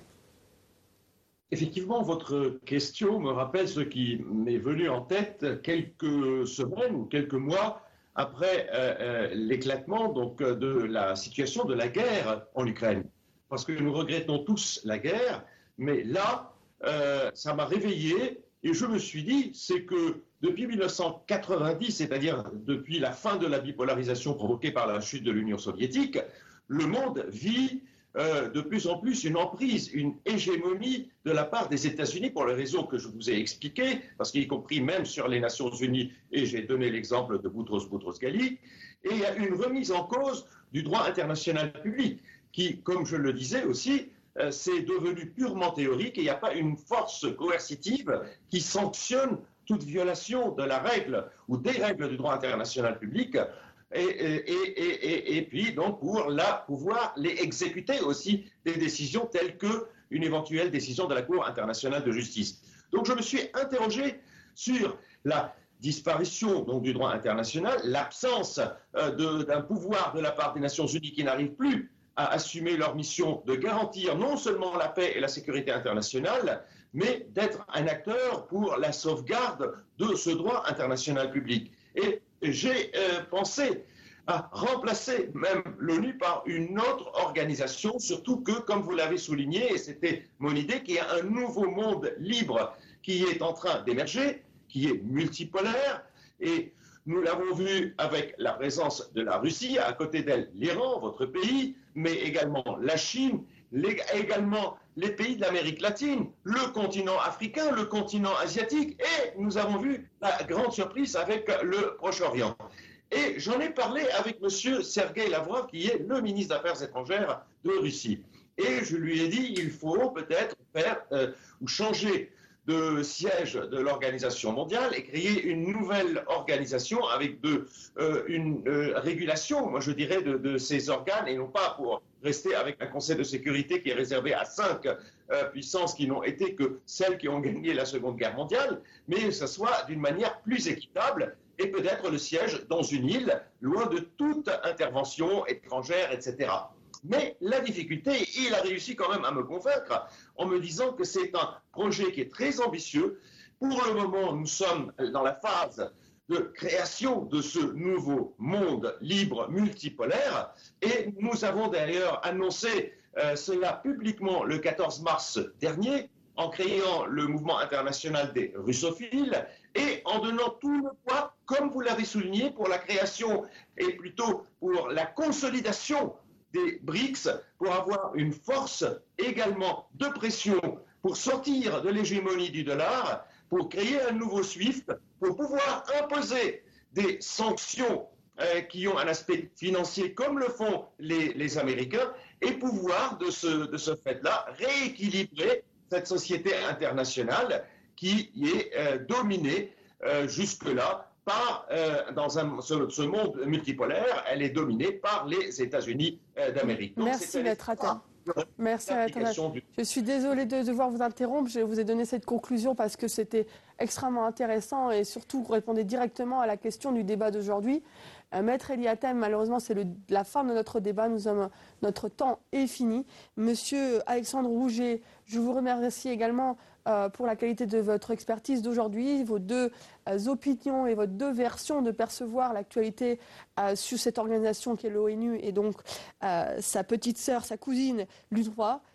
Effectivement, votre question me rappelle ce qui m'est venu en tête quelques semaines ou quelques mois après euh, euh, l'éclatement donc, de la situation de la guerre en Ukraine. Parce que nous regrettons tous la guerre, mais là, euh, ça m'a réveillé et je me suis dit, c'est que depuis mille neuf cent quatre-vingt-dix, c'est-à-dire depuis la fin de la bipolarisation provoquée par la chute de l'Union soviétique, le monde vit euh, de plus en plus une emprise, une hégémonie de la part des États-Unis pour les raisons que je vous ai expliquées, parce qu'y compris même sur les Nations Unies, et j'ai donné l'exemple de Boutros Boutros-Ghali, et il y a une remise en cause du droit international public, qui, comme je le disais aussi, euh, c'est devenu purement théorique et il n'y a pas une force coercitive qui sanctionne toute violation de la règle ou des règles du droit international public et, et, et, et, et puis donc pour la, pouvoir les exécuter aussi des décisions telles qu'une éventuelle décision de la Cour internationale de justice. Donc je me suis interrogé sur la disparition donc, du droit international, l'absence euh, d'un pouvoir de la part des Nations Unies qui n'arrivent plus à assumer leur mission de garantir non seulement la paix et la sécurité internationale, mais d'être un acteur pour la sauvegarde de ce droit international public. Et j'ai euh, pensé à remplacer même l'ONU par une autre organisation, surtout que, comme vous l'avez souligné, et c'était mon idée, qu'il y a un nouveau monde libre qui est en train d'émerger, qui est multipolaire, et nous l'avons vu avec la présence de la Russie, à côté d'elle l'Iran, votre pays, mais également la Chine, les, également les pays de l'Amérique latine, le continent africain, le continent asiatique, et nous avons vu la grande surprise avec le Proche-Orient. Et j'en ai parlé avec M. Sergueï Lavrov, qui est le ministre des Affaires étrangères de Russie. Et je lui ai dit, il faut peut-être faire euh, ou changer de siège de l'organisation mondiale et créer une nouvelle organisation avec de, euh, une euh, régulation, moi je dirais, de, de ces organes, et non pas pour rester avec un Conseil de sécurité qui est réservé à cinq euh, puissances qui n'ont été que celles qui ont gagné la Seconde Guerre mondiale, mais que ce soit d'une manière plus équitable et peut-être le siège dans une île, loin de toute intervention étrangère, et cetera. Mais la difficulté, il a réussi quand même à me convaincre en me disant que c'est un projet qui est très ambitieux. Pour le moment, nous sommes dans la phase de création de ce nouveau monde libre multipolaire et nous avons d'ailleurs annoncé euh, cela publiquement le quatorze mars dernier en créant le mouvement international des russophiles et en donnant tout le poids, comme vous l'avez souligné, pour la création et plutôt pour la consolidation des B R I C S pour avoir une force également de pression pour sortir de l'hégémonie du dollar, pour créer un nouveau SWIFT, pour pouvoir imposer des sanctions euh, qui ont un aspect financier comme le font les, les Américains et pouvoir de ce, de ce fait-là rééquilibrer cette société internationale qui est euh, dominée euh, jusque-là par, euh, dans un, ce, ce monde multipolaire, elle est dominée par les États-Unis euh, d'Amérique. Donc, merci, Maître Atem. Merci, Maître Atem. Du... Je suis désolée de devoir vous interrompre. Je vous ai donné cette conclusion parce que c'était extrêmement intéressant et surtout vous répondez directement à la question du débat d'aujourd'hui. Euh, Maître Eliatem, malheureusement, c'est le, la fin de notre débat. Nous sommes, notre temps est fini. Monsieur Alexandre Rouget, je vous remercie également Euh, pour la qualité de votre expertise d'aujourd'hui, vos deux euh, opinions et vos deux versions de percevoir l'actualité euh, sur cette organisation qui est l'ONU et donc euh, sa petite sœur, sa cousine, l'U N R W A.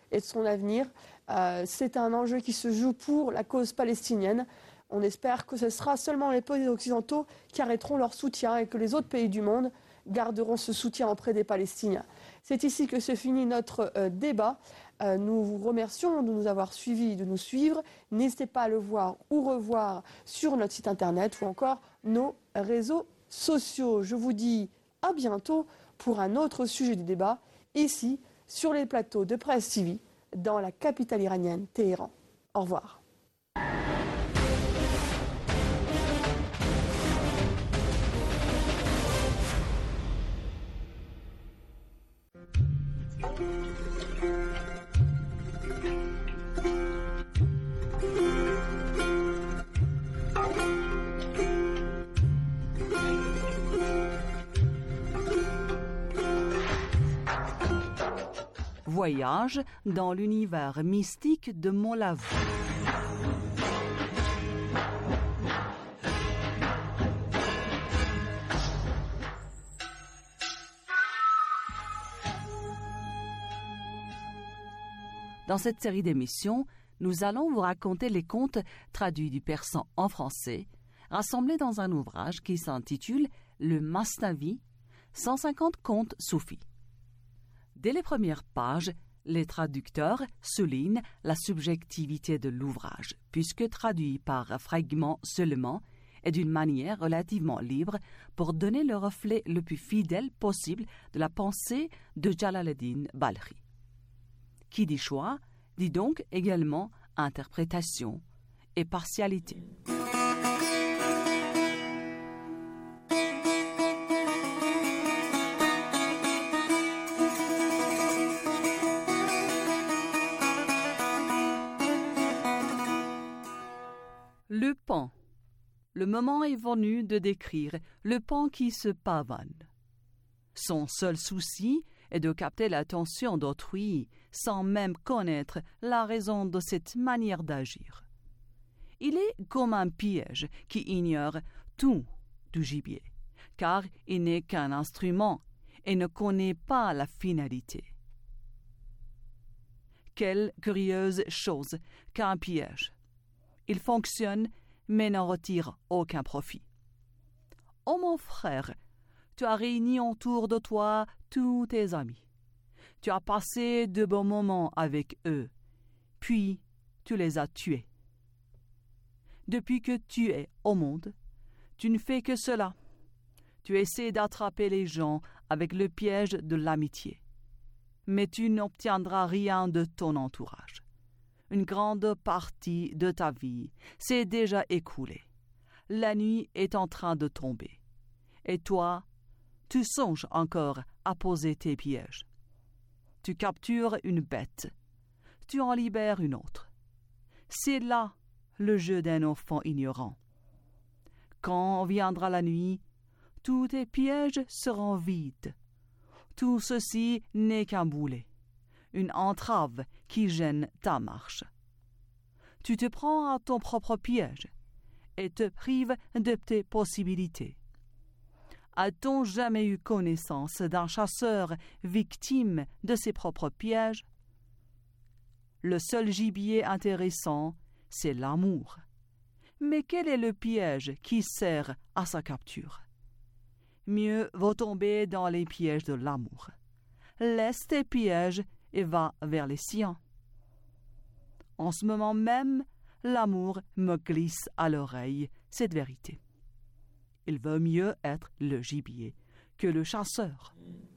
et de son avenir. Euh, c'est un enjeu qui se joue pour la cause palestinienne. On espère que ce sera seulement les pays occidentaux qui arrêteront leur soutien et que les autres pays du monde garderont ce soutien auprès des Palestiniens. C'est ici que se finit notre euh, débat. Euh, nous vous remercions de nous avoir suivis, de nous suivre. N'hésitez pas à le voir ou revoir sur notre site internet ou encore nos réseaux sociaux. Je vous dis à bientôt pour un autre sujet du débat, ici sur les plateaux de Presse T V, dans la capitale iranienne, Téhéran. Au revoir. Voyage dans l'univers mystique de Molavou. Dans cette série d'émissions, nous allons vous raconter les contes traduits du persan en français, rassemblés dans un ouvrage qui s'intitule Le Masnavi, cent cinquante contes soufis. Dès les premières pages, les traducteurs soulignent la subjectivité de l'ouvrage, puisque traduit par fragments seulement et d'une manière relativement libre pour donner le reflet le plus fidèle possible de la pensée de Jalal-ed-Din Balkhi. Qui dit choix, dit donc également interprétation et partialité. Le pan. Le moment est venu de décrire le pan qui se pavane. Son seul souci est de capter l'attention d'autrui sans même connaître la raison de cette manière d'agir. Il est comme un piège qui ignore tout du gibier, car il n'est qu'un instrument et ne connaît pas la finalité. Quelle curieuse chose qu'un piège! Il fonctionne, mais n'en retire aucun profit. Oh mon frère, tu as réuni autour de toi tous tes amis. Tu as passé de bons moments avec eux, puis tu les as tués. Depuis que tu es au monde, tu ne fais que cela. Tu essaies d'attraper les gens avec le piège de l'amitié, mais tu n'obtiendras rien de ton entourage. Une grande partie de ta vie s'est déjà écoulée. La nuit est en train de tomber. Et toi, tu songes encore à poser tes pièges. Tu captures une bête. Tu en libères une autre. C'est là le jeu d'un enfant ignorant. Quand viendra la nuit, tous tes pièges seront vides. Tout ceci n'est qu'un boulet, une entrave qui gêne ta marche. Tu te prends à ton propre piège et te prives de tes possibilités. A-t-on jamais eu connaissance d'un chasseur victime de ses propres pièges? Le seul gibier intéressant, c'est l'amour. Mais quel est le piège qui sert à sa capture? Mieux vaut tomber dans les pièges de l'amour. Laisse tes pièges et va vers les siens. En ce moment même, l'amour me glisse à l'oreille cette vérité. Il vaut mieux être le gibier que le chasseur.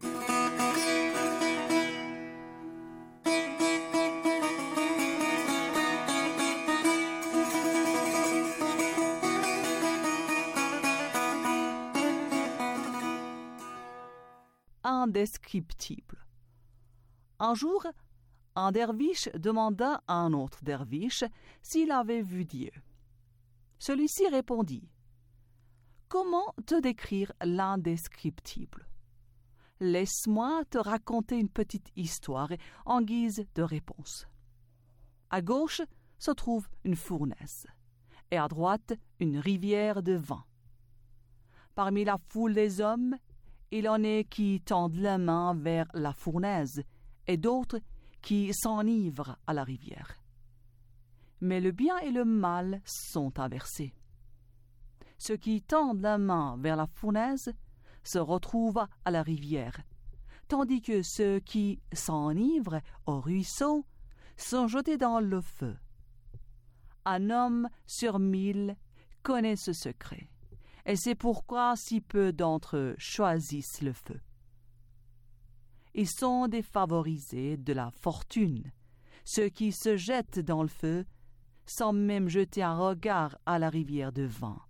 Indescriptible. Un jour, un derviche demanda à un autre derviche s'il avait vu Dieu. Celui-ci répondit: « Comment te décrire l'indescriptible? Laisse-moi te raconter une petite histoire en guise de réponse. À gauche se trouve une fournaise et à droite une rivière de vin. Parmi la foule des hommes, il en est qui tendent la main vers la fournaise et d'autres qui s'enivrent à la rivière. Mais le bien et le mal sont inversés. Ceux qui tendent la main vers la fournaise se retrouvent à la rivière, tandis que ceux qui s'enivrent au ruisseau sont jetés dans le feu. Un homme sur mille connaît ce secret, et c'est pourquoi si peu d'entre eux choisissent le feu. Ils sont défavorisés de la fortune, ceux qui se jettent dans le feu sans même jeter un regard à la rivière de vin.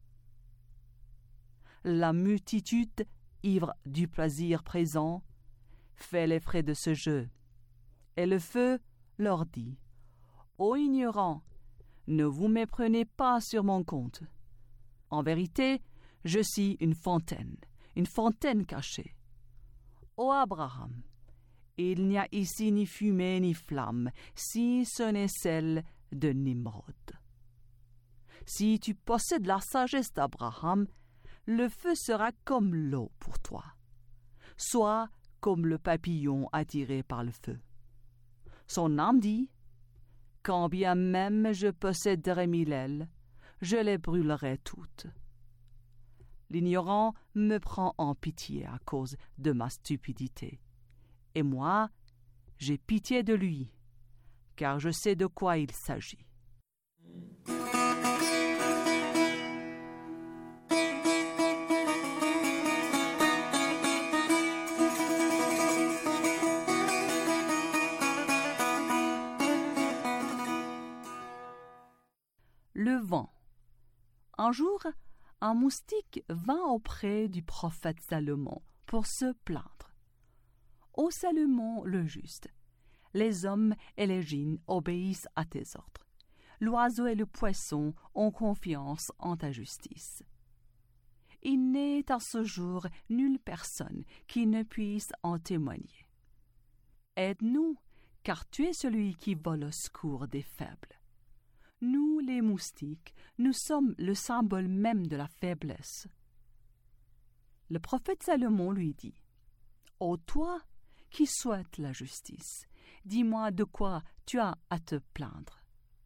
La multitude, ivre du plaisir présent, fait les frais de ce jeu, et le feu leur dit « Ô ignorants, ne vous méprenez pas sur mon compte. En vérité, je suis une fontaine, une fontaine cachée. Ô Abraham, il n'y a ici ni fumée ni flamme, si ce n'est celle de Nimrod. Si tu possèdes la sagesse d'Abraham, le feu sera comme l'eau pour toi, soit comme le papillon attiré par le feu. Son âme dit, quand bien même je posséderais mille ailes, je les brûlerai toutes. L'ignorant me prend en pitié à cause de ma stupidité, et moi, j'ai pitié de lui, car je sais de quoi il s'agit. Le vent. Un jour, un moustique vint auprès du prophète Salomon pour se plaindre. Ô Salomon le juste, les hommes et les djinns obéissent à tes ordres. L'oiseau et le poisson ont confiance en ta justice. Il n'est à ce jour nulle personne qui ne puisse en témoigner. Aide-nous, car tu es celui qui vole au secours des faibles. Nous, les moustiques, nous sommes le symbole même de la faiblesse. Le prophète Salomon lui dit, « Ô toi qui souhaites la justice, dis-moi de quoi tu as à te plaindre.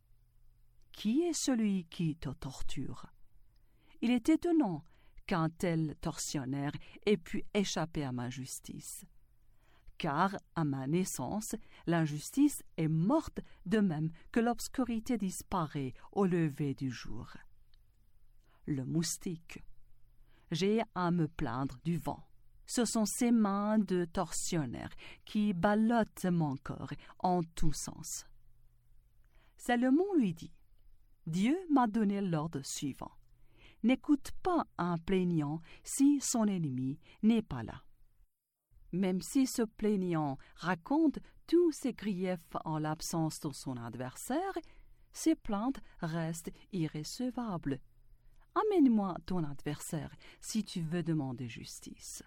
Qui est celui qui te torture? Il est étonnant qu'un tel tortionnaire ait pu échapper à ma justice. Car, à ma naissance, l'injustice est morte de même que l'obscurité disparaît au lever du jour. Le moustique. J'ai à me plaindre du vent. Ce sont ces mains de tortionnaire qui ballottent mon corps en tous sens. Salomon lui dit, Dieu m'a donné l'ordre suivant. N'écoute pas un plaignant si son ennemi n'est pas là. Même si ce plaignant raconte tous ses griefs en l'absence de son adversaire, ses plaintes restent irrécevables. Amène-moi ton adversaire si tu veux demander justice.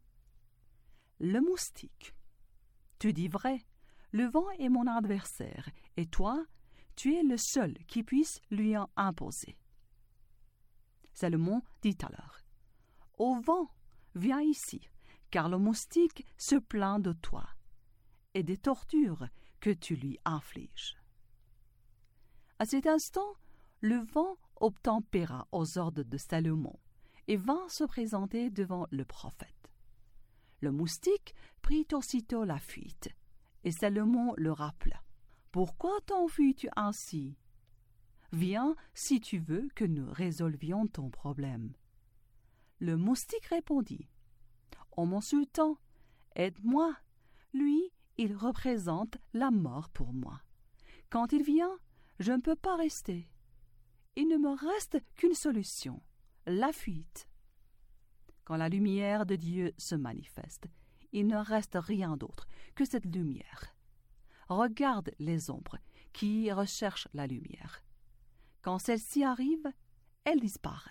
Le moustique. Tu dis vrai, le vent est mon adversaire, et toi, tu es le seul qui puisse lui en imposer. Salomon dit alors, Ô vent, viens ici, car le moustique se plaint de toi et des tortures que tu lui infliges. À cet instant, le vent obtempéra aux ordres de Salomon et vint se présenter devant le prophète. Le moustique prit aussitôt la fuite, et Salomon le rappela. « Pourquoi t'enfuis-tu ainsi? Viens si tu veux que nous résolvions ton problème. » Le moustique répondit, « En m'insultant, aide-moi. Lui, il représente la mort pour moi. Quand il vient, je ne peux pas rester. Il ne me reste qu'une solution, la fuite. Quand la lumière de Dieu se manifeste, il ne reste rien d'autre que cette lumière. Regarde les ombres qui recherchent la lumière. Quand celles-ci arrivent, elles disparaissent. »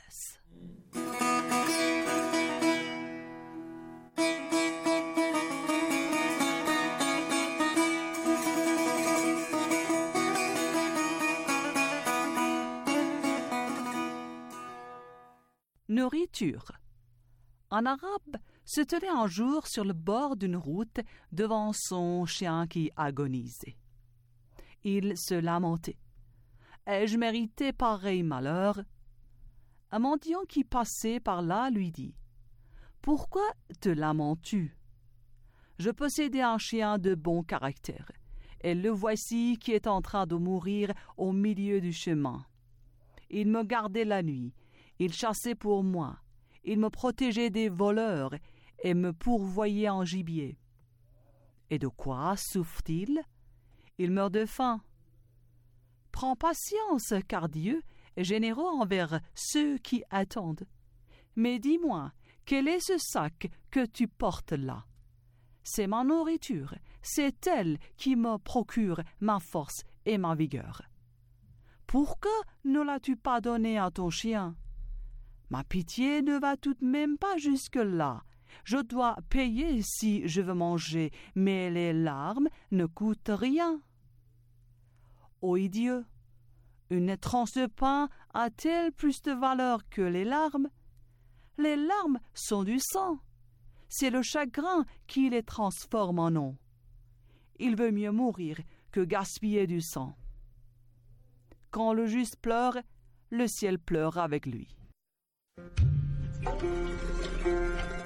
Nourriture. En arabe, se tenait un jour sur le bord d'une route devant son chien qui agonisait. Il se lamentait. Ai-je mérité pareil malheur? Un mendiant qui passait par là lui dit: Pourquoi te lamentes-tu? Je possédais un chien de bon caractère, et le voici qui est en train de mourir au milieu du chemin. Il me gardait la nuit, il chassait pour moi, il me protégeait des voleurs et me pourvoyait en gibier. Et de quoi souffre-t-il? Il meurt de faim. Prends patience, car Dieu est généreux envers ceux qui attendent. Mais dis-moi, quel est ce sac que tu portes là? C'est ma nourriture, c'est elle qui me procure ma force et ma vigueur. Pourquoi ne l'as-tu pas donné à ton chien? Ma pitié ne va tout de même pas jusque-là. Je dois payer si je veux manger, mais les larmes ne coûtent rien. Ô idiot, une tranche de pain a-t-elle plus de valeur que les larmes? Les larmes sont du sang. C'est le chagrin qui les transforme en eau. Il veut mieux mourir que gaspiller du sang. Quand le juste pleure, le ciel pleure avec lui.